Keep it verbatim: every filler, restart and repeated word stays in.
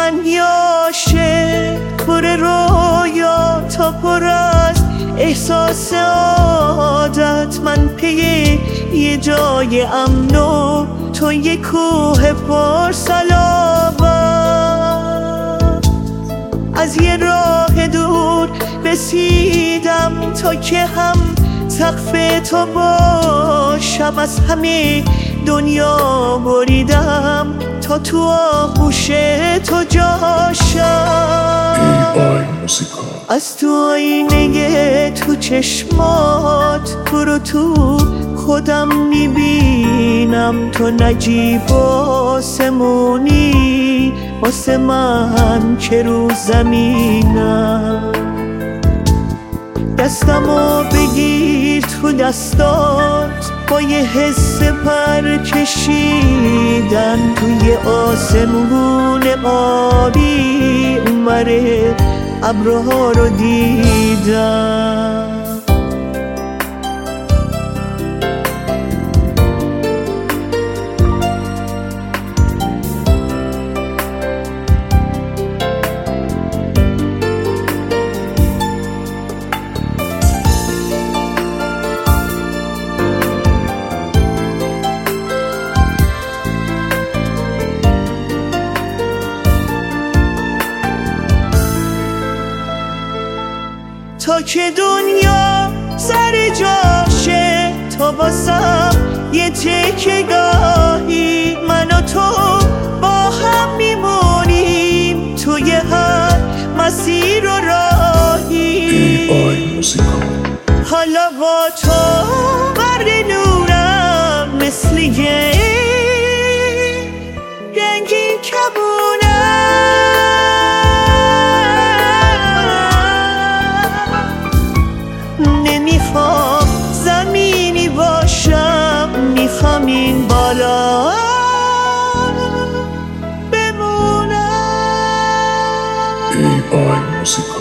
من یه عاشق پر رویا تا پر از احساس عادت، من پی یه جای امن و تو یه کوه پر صلابت. از یه راه دور رسیدم تا که هم سقف تو باشم، از همه دنیا بریدم تا تو آغوش تو جاشم. از تو آینه تو چشمات تو رو تو خودم میبینم، تو نجیب آسمونی واسه من که رو زمینم. دستمو بگیر تو دستات با یه حس پر کشیدن توی آسمون آبی، اونوره ابرها رو دیدم. تا که دنیا سر جاشه تا واسم یه تکه گاهی من و تو با هم میمونیم توی هر مسیر و راهی. حالا با تو بر نورم مثل یه رنگین کبونم، نمیخوام زمینی باشم، میخوام این بالا بمونم. ای آی موسیقی